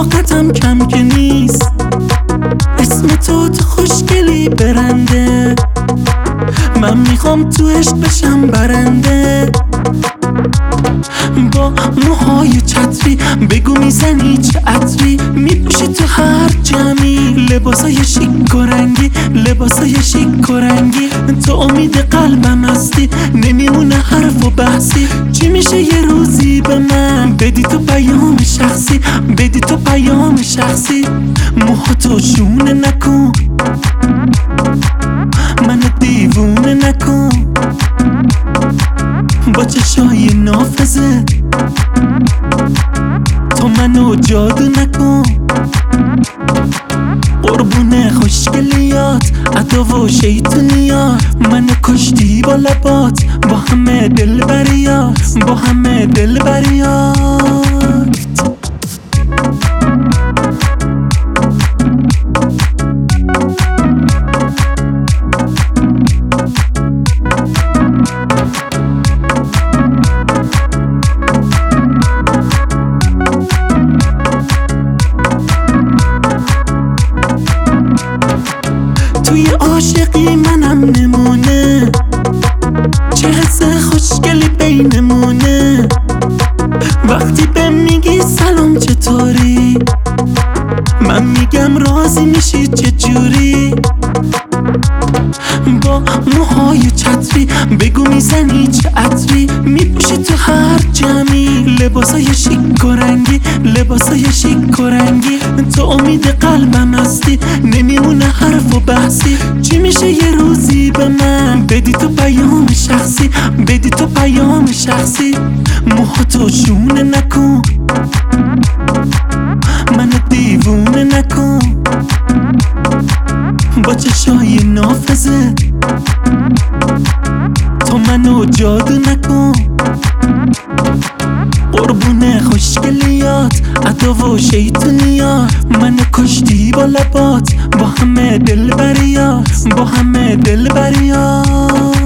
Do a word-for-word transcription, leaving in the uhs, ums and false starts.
طاقتم کم که نیست، اسم تو تو خوشگلی برنده، من میخوام تو عشق بشم برنده. با موهای چتری بگو میزنی چه عطری، میپوشی تو هر جمعی لباسای شیک و رنگی، لباسای شیک و رنگی. تو امید قلبم هستی، نمیمونه حرف و بحثی. چی میشه یه روزی به من بدی تو پیام شخصی، بدی تو پیام شخصی. موهاتو شونه نکن، منو دیوونه نکن، با چشای نافذه تو منو جادو نکن. قربون خوشگلیات عطا و شیطونیات، منو کشتی با لبات، با همه دلبریات، با همه دلبریات. توی عاشقی منم نمونه، چه حس خوشگلی بینمونه. وقتی به میگی سلام چطوری، من میگم راضی میشی چجوری. با موهای چتری بگو میزنی چه عطری، میپوشی تو هر جمعی لباسای شیک و رنگی، لباسای شیک و رنگی. تو امید قلبم هستی، نمیمونه حرف و بحثی. چی میشه یه روزی به من بدی تو پیام شخصی، بدی تو پیام شخصی. موهاتو شونه نکن، منو دیوونه نکن، با چشای نافذه تو منو جادو نکن. قربون خوشگلیات عطا و شیطونیات، منو کشتی با لبات، با همه دلبریات، با همه دلبریات.